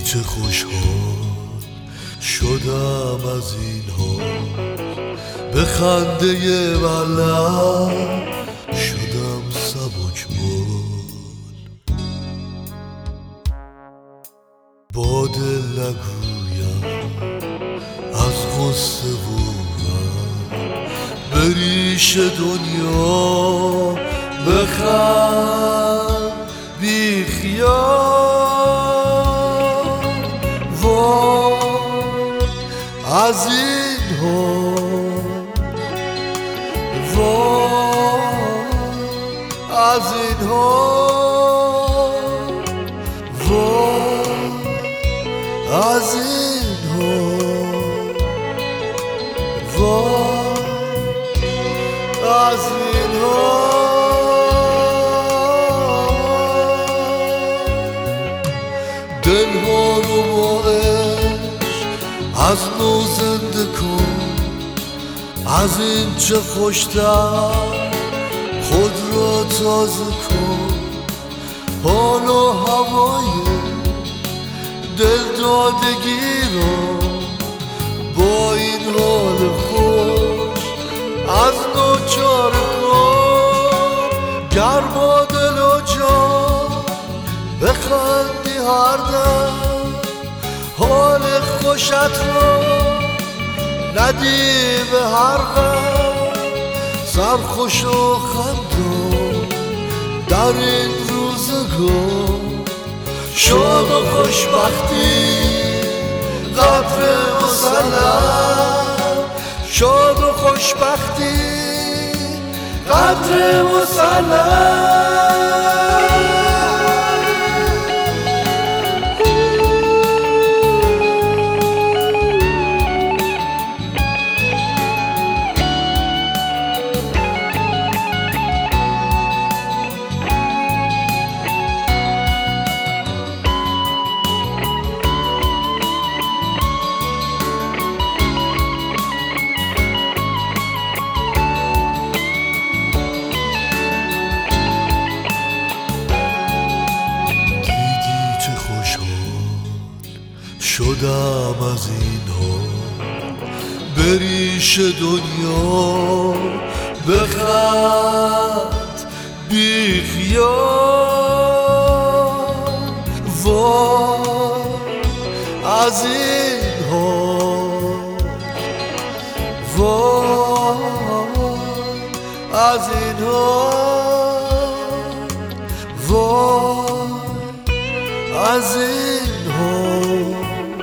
چه خوشحال شدم از این حال، به خنده ملم شدم سبکبال. با دل نگویم از غصه و غم، به ریش دنیا بخند بی خیال. از این حال، از این حال، از این حال، از این حال. دلها رو با از نو زنده کن، از این چه خوشتر خود را تازه کن. حال و هوای دل دادگی را با این حال خوش از نو چاره کن. گر با دل و جان بخندی هر دم، حال خوشت رو ندی به هر غم. سرخوش و خندان در این روزگار، شاد و خوشبختی قدر مسلم، شاد و خوشبختی قدر مسلم. شدم از این حال، به ریش دنیا بخند بی خیال. وای از این حال، وای از این حال، وای از این حال،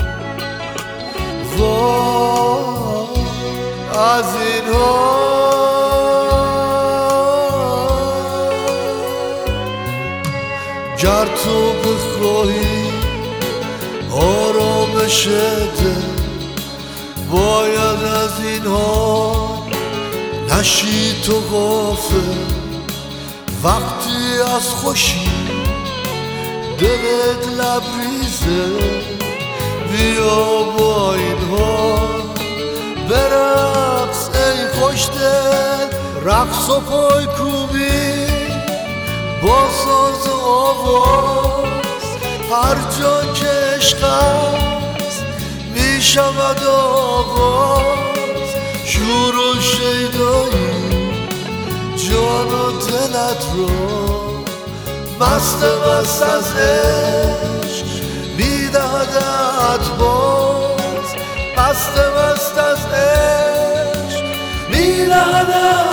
از این حال. گر تو بخواهی آرامش دل، باید از این حال نشی تو غافل. وقتی از خوشی دلت لبریزه، بیا با این حال برقص ای خوش دل. رقص و پای کوبی با ساز و آواز، هر جا که عشق است می شود آغاز. شور و شیدایی جان و دلت را مست مست از عشق میدهدت باز، مست مست از عشق میدهدت